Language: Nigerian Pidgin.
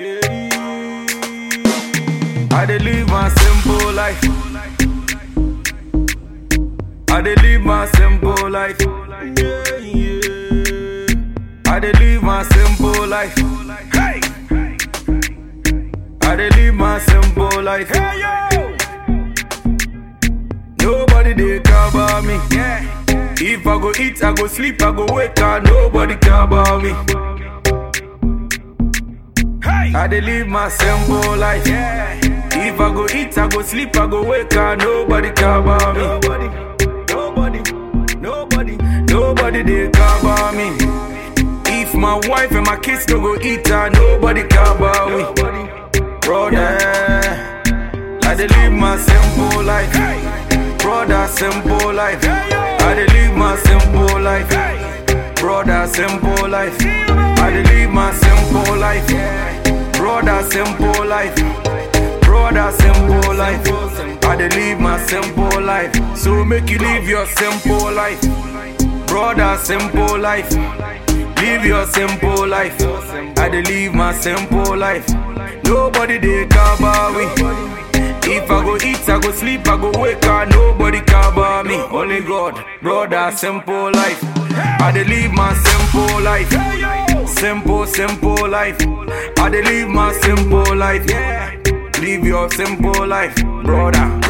I dey live my simple life. I dey live my simple life. I dey live my simple life. Hey! I dey live my simple life. Hey, yo! Nobody dey care about me. If I go eat, I go sleep, I go wake up. Nobody care about me. Hey! I dey live my simple life. If I go eat, I go sleep, I go wake up. Nobody care about me. Nobody dey care about me. If my wife and my kids don't go eat, nobody care about me. Brother, I dey live my simple life. Brother, simple life. I dey live my simple life. Brother, simple life. I dey live my simple life. Brother, simple life. Brother, simple life. I dey live my simple life. So make you live your simple life. Brother, simple life. Live your simple life. I dey live my simple life. Nobody dey care about me. If I go eat, I go sleep, I go wake up. Nobody care about me. Only God. Brother, simple life. I dey live my simple life. Simple life. I dey live my simple life. Live your simple life, brother.